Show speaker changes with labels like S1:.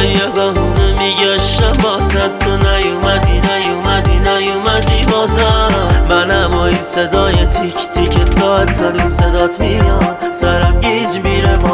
S1: من یه بهونه میگشتم واسه تو نیومدی بازم. منم و این صدای تیک تیک ساعت هنوز صدات میاد، سرم گیج میره